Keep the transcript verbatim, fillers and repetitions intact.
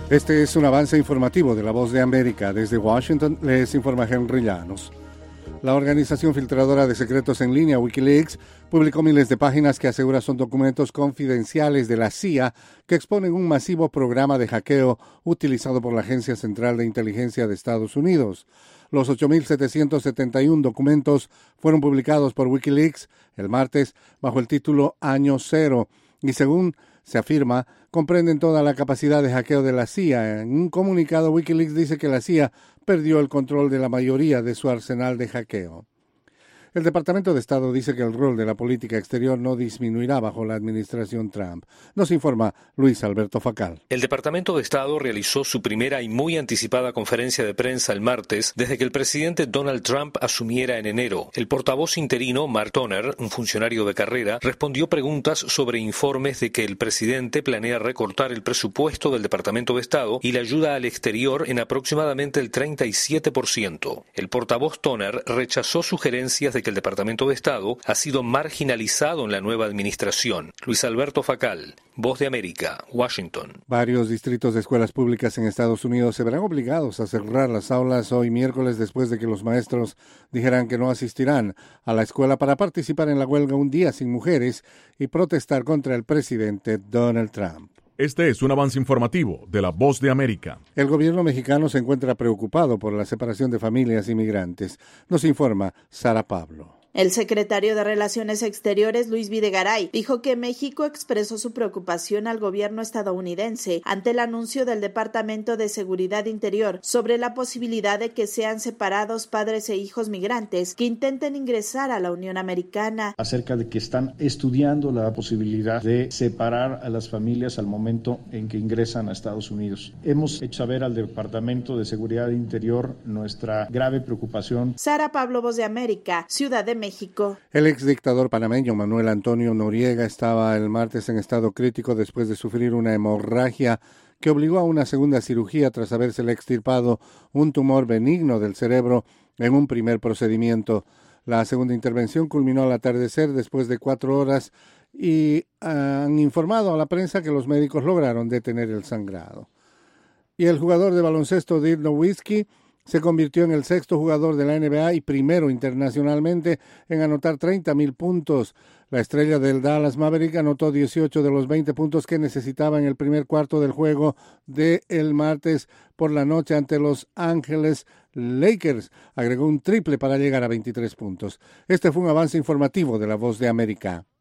Este es un avance informativo de La Voz de América. Desde Washington les informa Henry Llanos. La organización filtradora de secretos en línea Wikileaks publicó miles de páginas que asegura son documentos confidenciales de la C I A que exponen un masivo programa de hackeo utilizado por la Agencia Central de Inteligencia de Estados Unidos. Los ocho mil setecientos setenta y uno documentos fueron publicados por Wikileaks el martes bajo el título Año Cero y, según se afirma, comprenden toda la capacidad de hackeo de la C I A. En un comunicado, Wikileaks dice que la C I A perdió el control de la mayoría de su arsenal de hackeo. El Departamento de Estado dice que el rol de la política exterior no disminuirá bajo la administración Trump. Nos informa Luis Alberto Facal. El Departamento de Estado realizó su primera y muy anticipada conferencia de prensa el martes desde que el presidente Donald Trump asumiera en enero. El portavoz interino, Mark Toner, un funcionario de carrera, respondió preguntas sobre informes de que el presidente planea recortar el presupuesto del Departamento de Estado y la ayuda al exterior en aproximadamente el treinta y siete por ciento. El portavoz Toner rechazó sugerencias de que el Departamento de Estado ha sido marginalizado en la nueva administración. Luis Alberto Facal, Voz de América, Washington. Varios distritos de escuelas públicas en Estados Unidos se verán obligados a cerrar las aulas hoy miércoles después de que los maestros dijeran que no asistirán a la escuela para participar en la huelga Un Día Sin Mujeres y protestar contra el presidente Donald Trump. Este es un avance informativo de La Voz de América. El gobierno mexicano se encuentra preocupado por la separación de familias inmigrantes. Nos informa Sara Pablo. El secretario de Relaciones Exteriores, Luis Videgaray, dijo que México expresó su preocupación al gobierno estadounidense ante el anuncio del Departamento de Seguridad Interior sobre la posibilidad de que sean separados padres e hijos migrantes que intenten ingresar a la Unión Americana. Acerca de que están estudiando la posibilidad de separar a las familias al momento en que ingresan a Estados Unidos. Hemos hecho saber al Departamento de Seguridad Interior nuestra grave preocupación. Sara Pablo, Voz de América, Ciudad de México. El exdictador panameño Manuel Antonio Noriega estaba el martes en estado crítico después de sufrir una hemorragia que obligó a una segunda cirugía tras habérsele extirpado un tumor benigno del cerebro en un primer procedimiento. La segunda intervención culminó al atardecer después de cuatro horas y han informado a la prensa que los médicos lograron detener el sangrado. Y el jugador de baloncesto Dirk Nowitzki se convirtió en el sexto jugador de la N B A y primero internacionalmente en anotar treinta mil puntos. La estrella del Dallas Maverick anotó dieciocho de los veinte puntos que necesitaba en el primer cuarto del juego de el martes por la noche ante Los Ángeles Lakers. Agregó un triple para llegar a veintitrés puntos. Este fue un avance informativo de La Voz de América.